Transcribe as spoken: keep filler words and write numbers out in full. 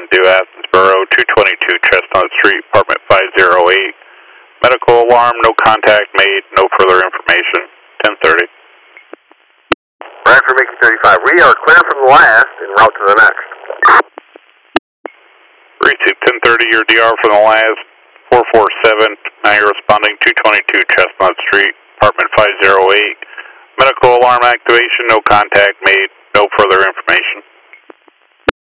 Due Athens Borough, two twenty-two Chestnut Street, apartment five oh eight. Medical alarm, no contact made, no further information, ten thirty. Right for Mickey thirty-five. We are clear from the last en route to the next. Receive ten thirty, your D R from the last, four four seven. Now you're responding two twenty-two Chestnut Street, apartment five oh eight. Medical alarm activation, no contact made, no further information.